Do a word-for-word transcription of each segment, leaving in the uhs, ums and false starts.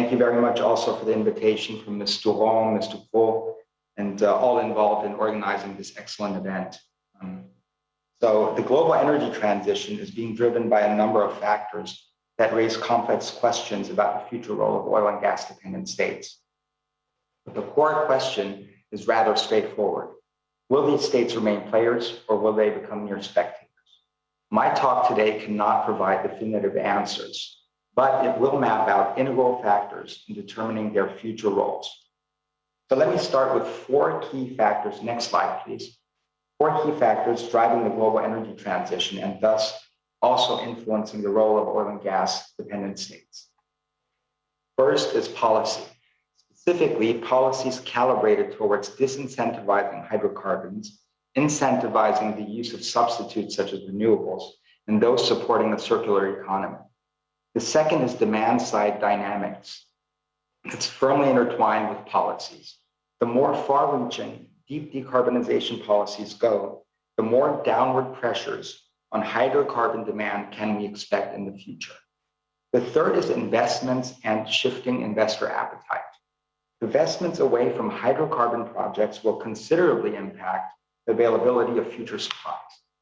thank you very much also for the invitation from Miz Touron, Mister Paul, and uh, all involved in organizing this excellent event. Um, so the global energy transition is being driven by a number of factors that raise complex questions about the future role of oil and gas dependent states. But the core question is rather straightforward. Will these states remain players or will they become mere spectators? My talk today cannot provide definitive answers, but it will map out integral factors in determining their future roles. So let me start with four key factors. Next slide, please. Four key factors driving the global energy transition and thus also influencing the role of oil and gas dependent states. First is policy. Specifically, policies calibrated towards disincentivizing hydrocarbons, incentivizing the use of substitutes such as renewables, and those supporting a circular economy. The second is demand side dynamics. It's firmly intertwined with policies. The more far-reaching, deep decarbonization policies go, the more downward pressures on hydrocarbon demand can we expect in the future. The third is investments and shifting investor appetite. Investments away from hydrocarbon projects will considerably impact the availability of future supplies.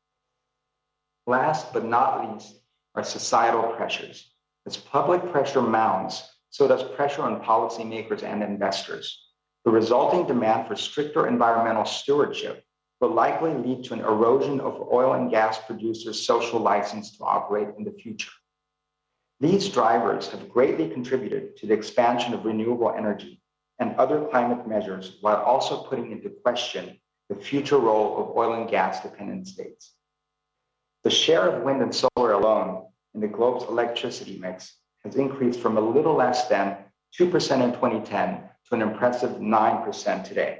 Last but not least are societal pressures. As public pressure mounts, so does pressure on policymakers and investors. The resulting demand for stricter environmental stewardship will likely lead to an erosion of oil and gas producers' social license to operate in the future. These drivers have greatly contributed to the expansion of renewable energy and other climate measures, while also putting into question the future role of oil and gas dependent states. The share of wind and solar alone in the globe's electricity mix has increased from a little less than two percent in twenty ten to an impressive nine percent today.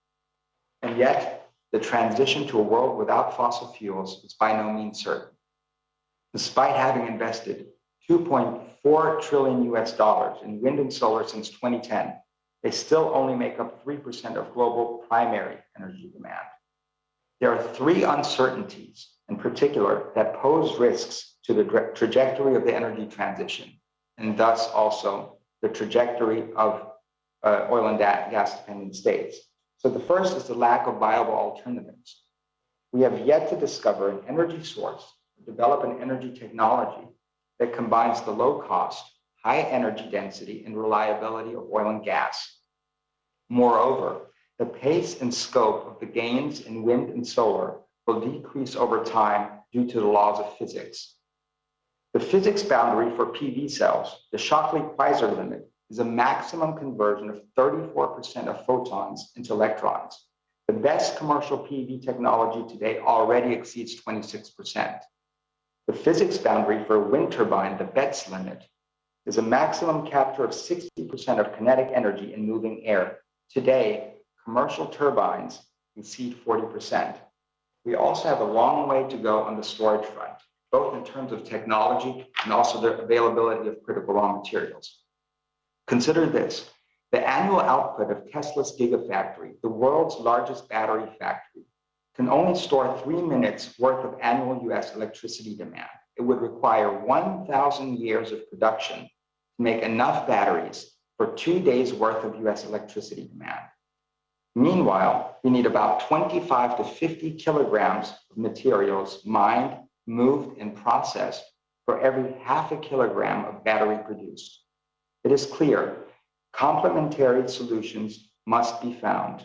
And yet, the transition to a world without fossil fuels is by no means certain. Despite having invested two point four trillion U S dollars in wind and solar since twenty ten, they still only make up three percent of global primary energy demand. There are three uncertainties in particular that pose risks to the tra- trajectory of the energy transition, and thus also the trajectory of uh, oil and da- gas dependent states. So the first is the lack of viable alternatives. We have yet to discover an energy source, develop an energy technology that combines the low cost, high energy density, and reliability of oil and gas. Moreover, the pace and scope of the gains in wind and solar will decrease over time due to the laws of physics. The physics boundary for P V cells, the Shockley-Queisser limit, is a maximum conversion of thirty-four percent of photons into electrons. The best commercial P V technology today already exceeds twenty-six percent. The physics boundary for a wind turbine, the Betz limit, is a maximum capture of sixty percent of kinetic energy in moving air. Today, commercial turbines exceed forty percent. We also have a long way to go on the storage front, both in terms of technology and also the availability of critical raw materials. Consider this: the annual output of Tesla's Gigafactory, the world's largest battery factory, can only store three minutes worth of annual U S electricity demand. It would require one thousand years of production to make enough batteries for two days worth of U S electricity demand. Meanwhile, we need about twenty-five to fifty kilograms of materials mined, moved, and processed for every half a kilogram of battery produced. It is clear complementary solutions must be found.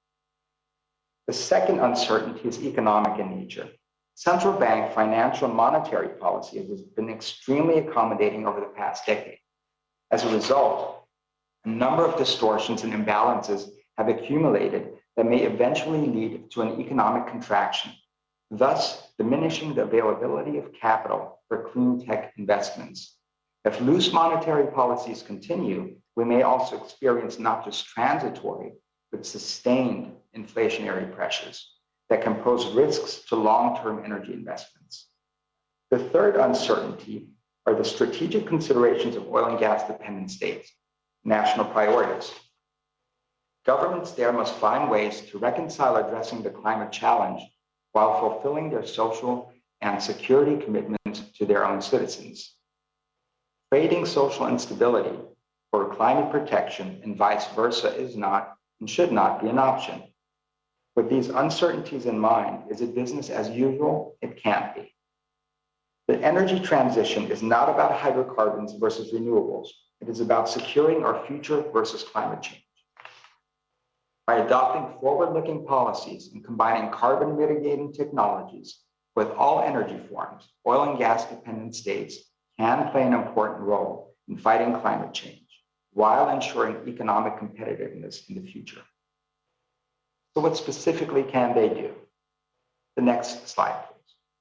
The second uncertainty is economic in nature. Central bank financial and monetary policy has been extremely accommodating over the past decade. As a result, a number of distortions and imbalances have accumulated that may eventually lead to an economic contraction, thus diminishing the availability of capital for clean tech investments. If loose monetary policies continue, we may also experience not just transitory, but sustained inflationary pressures that can pose risks to long-term energy investments. The third uncertainty are the strategic considerations of oil and gas dependent states, national priorities. Governments there must find ways to reconcile addressing the climate challenge while fulfilling their social and security commitments to their own citizens. Creating social instability for climate protection and vice versa is not and should not be an option. With these uncertainties in mind, is it business as usual? It can't be. The energy transition is not about hydrocarbons versus renewables. It is about securing our future versus climate change. By adopting forward-looking policies and combining carbon mitigating technologies with all energy forms, oil and gas dependent states can play an important role in fighting climate change while ensuring economic competitiveness in the future. So what specifically can they do? The next slide, please.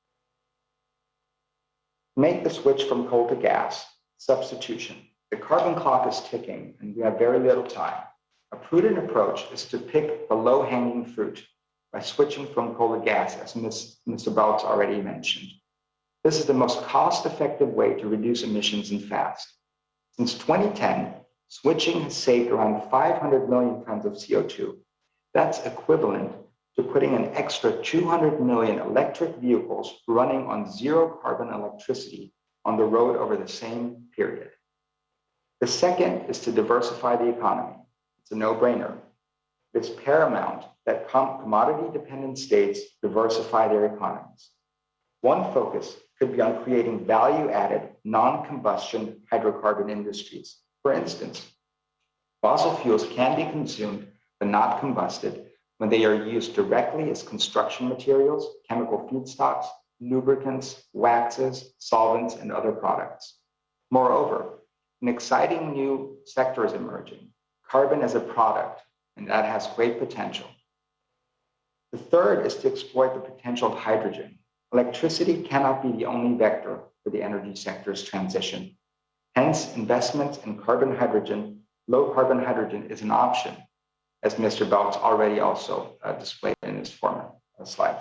Make the switch from coal to gas, substitution. The carbon clock is ticking and we have very little time. A prudent approach is to pick the low-hanging fruit by switching from coal to gas, as Mister Balz already mentioned. This is the most cost-effective way to reduce emissions and fast. Since twenty ten, switching has saved around five hundred million tons of C O two. That's equivalent to putting an extra two hundred million electric vehicles running on zero carbon electricity on the road over the same period. The second is to diversify the economy. It's a no-brainer. It's paramount that commodity-dependent states diversify their economies. One focus could be on creating value-added, non-combustion hydrocarbon industries. For instance, fossil fuels can be consumed but not combusted when they are used directly as construction materials, chemical feedstocks, lubricants, waxes, solvents, and other products. Moreover, an exciting new sector is emerging, carbon as a product, and that has great potential. The third is to exploit the potential of hydrogen. Electricity cannot be the only vector for the energy sector's transition. Hence, investments in carbon hydrogen, low carbon hydrogen is an option, as Mister Balz already also uh, displayed in his former uh, slides.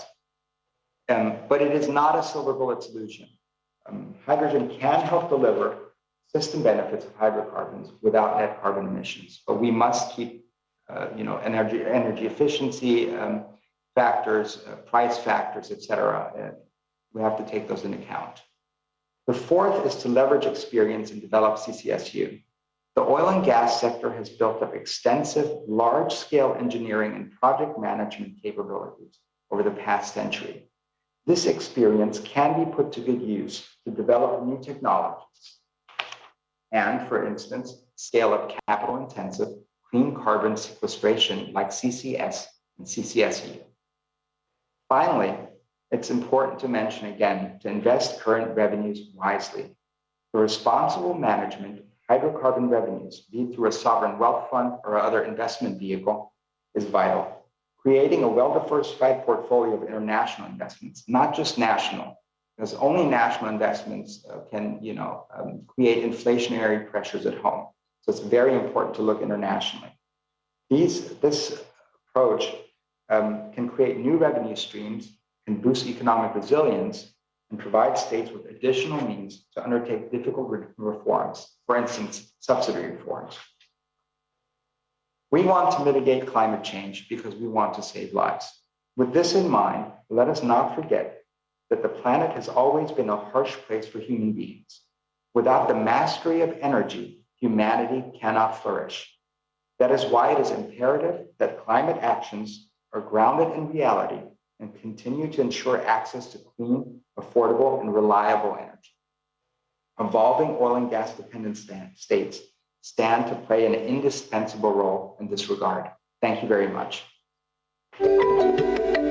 Um, but it is not a silver bullet solution. Um, hydrogen can help deliver system benefits of hydrocarbons without net carbon emissions, but we must keep uh, you know, energy, energy efficiency um, factors, uh, price factors, et cetera. Uh, we have to take those into account. The fourth is to leverage experience and develop C C S U. The oil and gas sector has built up extensive, large-scale engineering and project management capabilities over the past century. This experience can be put to good use to develop new technologies and, for instance, scale up capital-intensive clean carbon sequestration like C C S and C C S U. Finally, it's important to mention again to invest current revenues wisely. The responsible management hydrocarbon revenues, be it through a sovereign wealth fund or other investment vehicle, is vital. Creating a well-diversified portfolio of international investments, not just national, because only national investments uh, can, you know, um, create inflationary pressures at home. So it's very important to look internationally. These, this approach um, can create new revenue streams, can boost economic resilience, and provide states with additional means to undertake difficult re reforms, for instance, subsidy reforms. We want to mitigate climate change because we want to save lives. With this in mind, let us not forget that the planet has always been a harsh place for human beings. Without the mastery of energy, humanity cannot flourish. That is why it is imperative that climate actions are grounded in reality and continue to ensure access to clean, affordable, and reliable energy. Evolving oil and gas dependent states stand to play an indispensable role in this regard. Thank you very much.